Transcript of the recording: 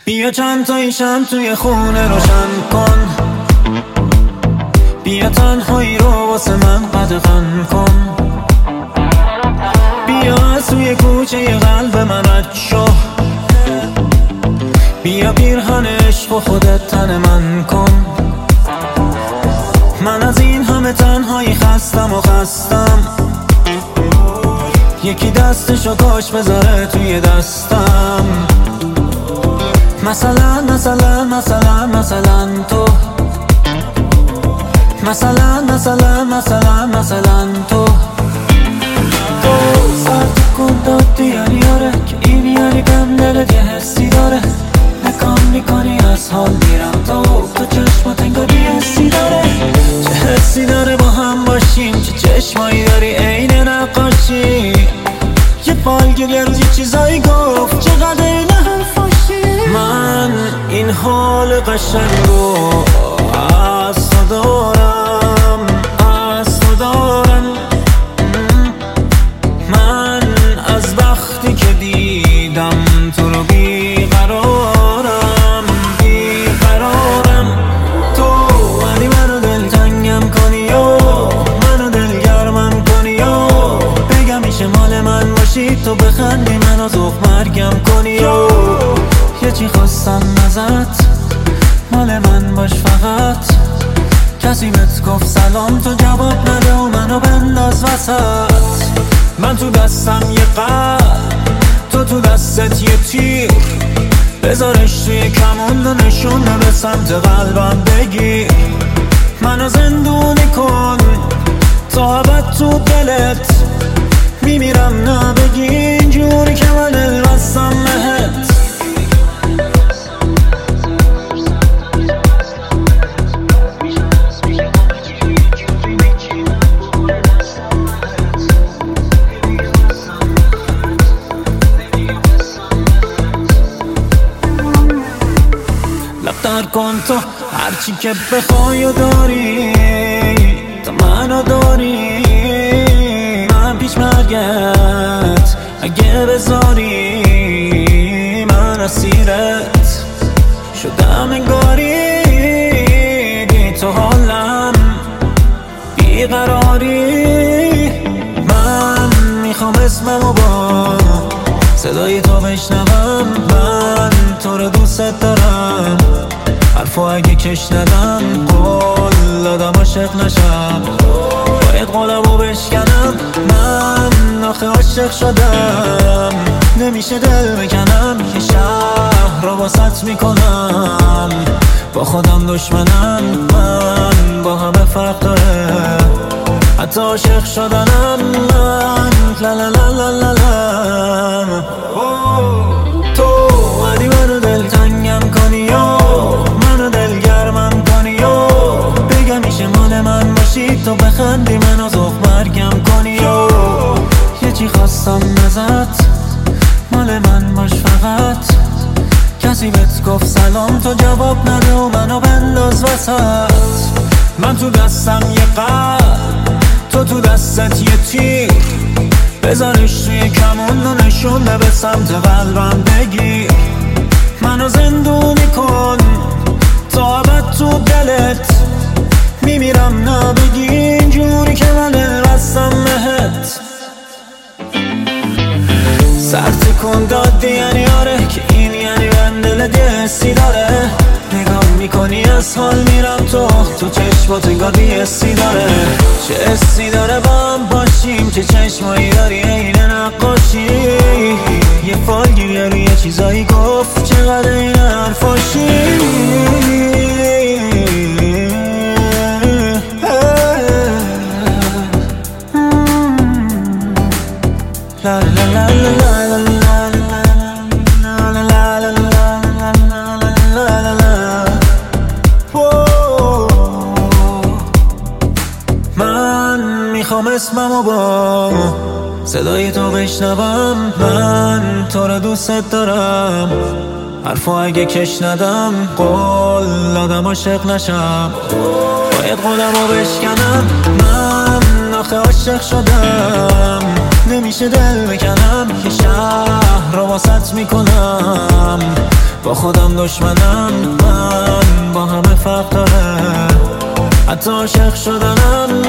بیا چند تایی شم توی خونه روشن کن، بیا تنهایی رو واسه من قدغن کن، بیا از توی کوچه ی قلب من رد شو، بیا پیرهن عشق و خودت تن من کن. من از این همه تنهایی خستم و خستم، یکی دستشو کاش بذاره توی دستم. مثلا مثلا مثلا مثلا تو، مثلا مثلا مثلا مثلا تو سرد کن دادی یعنی آره که این یعنی بهم دلت یه حسی داره. نکام میکنی از حال میرم تو چشمات انگار یه حسی داره. چه حسی داره با هم باشیم، چه چشمایی داری عین نقاشی. یه فالگیر یه روز یه چیزایی گفت چقدر این حرفاشی. من این حال قشنگو از تو دارم، از تو دارم. من از وقتی که دیدم تو رو بیقرارم، بیقرارم. تو ولی منو دلتنگم کنی و منو دلگرمم کنی و بگم میشه مال من باشی، تو بخندی منو ذوق مرگم کنی و یه چی خواستم ازت، مال من باش فقط. کسی بهت گفت سلام تو جواب نده و منو بنداز وسط. من تو دستم یه قلب، تو دستت یه تیر، بذارش توی کمون و نشونه به سمت قلبم بگیر. منو زندونی کن تا ابد تو دلت، میمیرم نبگی اینجوری که من دل بستم بهت. لبتر کن تو هرچی که بخوای و داری، تو منو داری. من پیش مرگت اگه بذاری، من اسیرت شدم انگاری. بی تو حالم بیقراری. من میخوام اسممو با صدای تو بشنوم. من تو رو دوست دارم، حرفو اگه کش ندم قول دادم عاشق نشم. باید قولمو بشکنم، من آخه عاشق شدم. نمیشه دل بکنم، یه شهر رو واسط میکنم. با خودم دشمنم، من با همه فرق داره. حتی عاشق شدنم من لا لا لا لا لا لا. تو ولی منو دلتنگم کنی و منو دلگرمم کنی و بگم میشه مال من باشی، تو بخندی منو ذوق مرگم کنی و یه چی خواستم ازت، مال من باش فقط. کسی بهت گفت سلام تو جواب نده و منو بنداز وسط. من تو دستم یه قلب، تو دستت یه تیر، بذارش توی کمون و نشونه به سمت قلبم بگیر. منو زندونی کن تا ابد تو دلت، میمیرم نبگی اینجوری که من دل بستم بهت. سرد کن دادی یعنی آره که این یعنی من دلت یه حسی داره. نگاه میکنی از حال میرم تو چشمات انگار بی حسی داره. چه حسی داره با هم باشیم، چه چشمایی داری عین نقاشی. یه فالگیر روی یه چیزایی گفت چقدر این حرفاشی. لا لا لا لا لا میخوام اسممو با صدای تو بشنوم. من تو رو دوست دارم، حرفو اگه کش ندم قول دادم عاشق نشم. باید قولمو بشکنم، من آخه عاشق شدم. نمیشه دل بکنم، یه شهر رو واسط میکنم. با خودم دشمنم، من با همه فرق داره. حتی عاشق شدنم